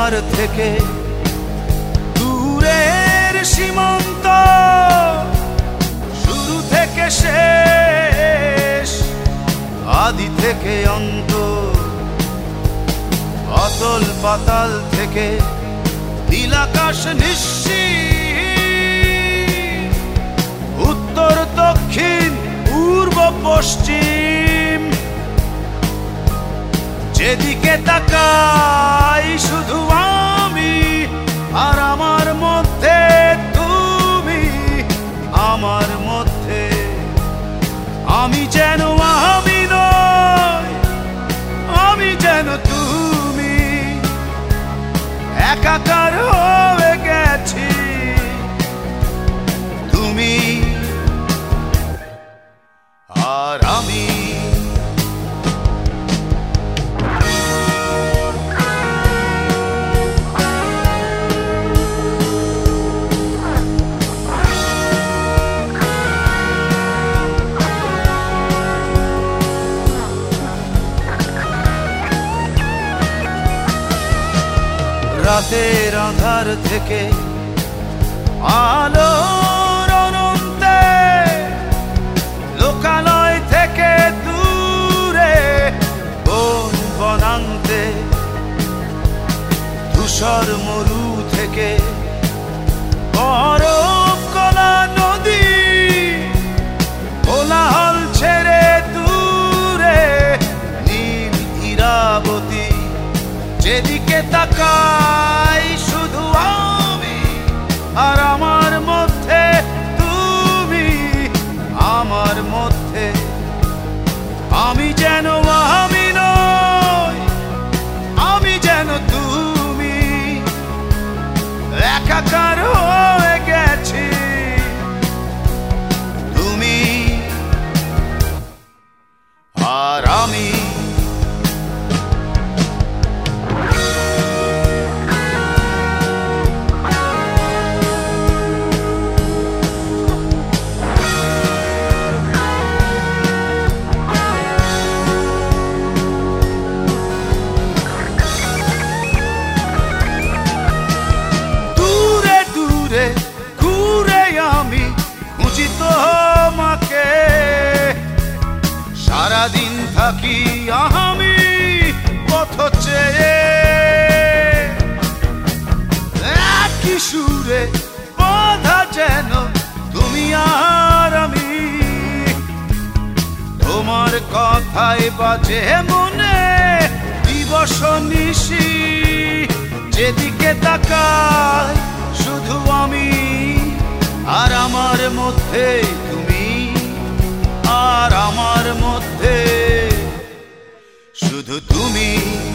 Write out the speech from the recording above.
ধার থেকে দূরের সীমান্ত, শুরু থেকে শেষ, আদি থেকে অন্ত, অতল পাতাল থেকে নীলাকাশ নিশ্চিত, উত্তর দক্ষিণ পূর্ব পশ্চিম, যেদিকে তাকাই শুধু আমি আর আমার মধ্যে তুমি, আমার মধ্যে আমি যেন আমি নই, আমি যেন তুমি, একাকার হয়ে গেছি তুমি আর আমি। রাতের আঁধার থেকে আলোর অনন্তে, লোকালয় থেকে দূরে বন বনান্তে, ধূসর মরু থেকে বরফ গলা নদী, কোলাহল ছেড়ে দূরে নীল ইরাবতী, যেদিকে তাকাই শুধু আমি আর আমার মধ্যে তুমি, আমার মধ্যে আমি যেন আমি নই, আমি যেন তুমি, একাকার হয়ে গেছি তুমি আর আমি। তোমাকে সারাদিন থাকি আমি পথ চেয়ে, একই সুরে বাঁধা যেন তুমি আর আমি, তোমার কথায় বাজে মনে দিবস নিশি, যেদিকে তাকাই শুধু আমি আর আমার মধ্যে তুমি, আর আমার মধ্যে শুধু তুমি।